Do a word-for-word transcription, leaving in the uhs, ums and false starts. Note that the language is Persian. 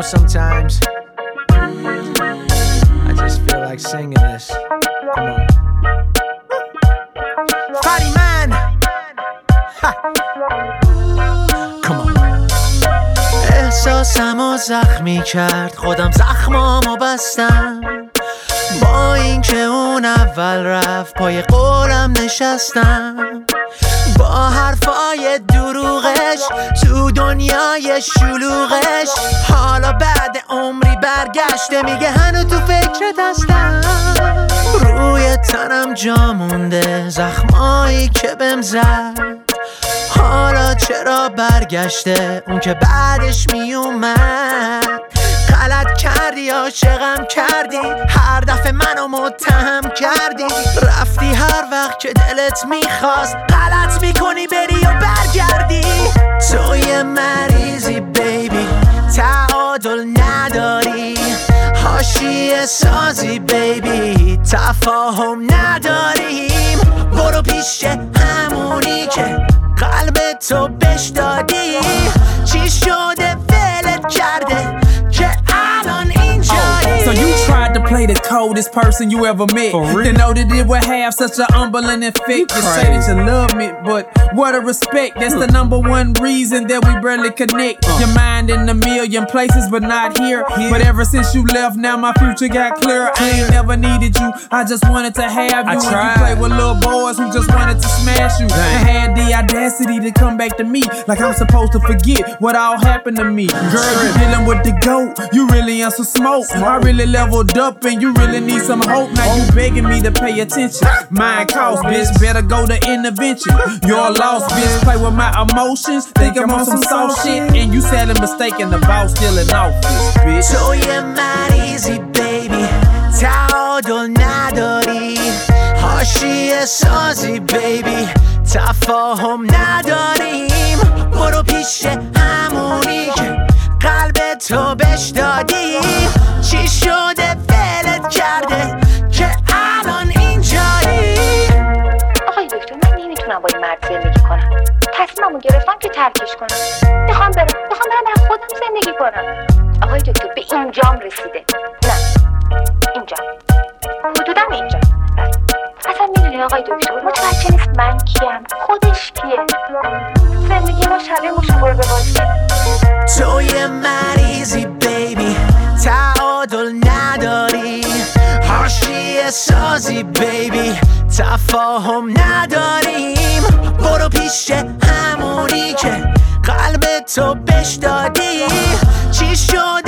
sometimes I just feel like singing this. Come on. Fatty man. Ha. Come on. احساسمو زخمی کرد، خودم زخمامو بستم. با این که اون اول رفت پای قولم نشستم. با حرفای دروغش تو دنیای شلوغش، حالا بعد عمری برگشته میگه هنو تو فکرت هستم. روی تنم جا مونده زخمایی که بهم زد، حالا چرا برگشته اون که بعدش میومد. غلط کردی عاشقم کردی، هر دفعه منو متهم کردی. رفتی هر وقت که دلت میخواست، غلط میکنی بری و برگردی. تو یه مریضی بیبی، تعادل نداری. حاشیه سازی بیبی، تفاهم نداریم. برو پیش همونی که قلب تو بش دادی. چی شده ولت کرده که الان اینجایی؟ So you tried to play the coldest person you ever met, to know that it would have such an humbling effect. You say that you love me, but what a respect. That's the number one reason that we barely connect. Your mind in a million places but not here. But ever since you left, now my future got clear. I ain't never needed you, I just wanted to have you. And you play with little boys who just wanted to smash you. I had the audacity to come back to me like I'm supposed to forget what all happened to me. Girl, you dealing with the GOAT, you really on some smoke. I really leveled up and you really need some hope. Now you begging me to pay attention. Mine cost, bitch, better go to intervention. You're lost, bitch, play with my emotions. Think I'm on some soft shit, and you sadly mistaken the boss still in office, bitch. تو یه مریضی بیبی، تعادل نداری. حاشیه سازی بیبی، تفاهم نداریم. برو پیش همونی که قلب تو بش دادی. چی شده ولت کرده که الان اینجایی؟ آقای دکتر، من نمیتونم با این مرد زندگی کنم. تصمیممو گرفتم که ترکش کنم. میخوام برم میخوام برم برای خودم زندگی کنم. آقای دکتر، به اینجام رسیده. نه اینجا، حدوداً اینجا. اصلا میدونی آقای دکتر متوجه نیست من کیم، خودش کیه. زندگی ما شبیه مشاوره به بازی. تو یه مریضی بیبی، تعادل نداری. حاشیه سازی بیبی، تفاهم نداریم. برو پیش همونی که قلب تو بش دادی. چی شد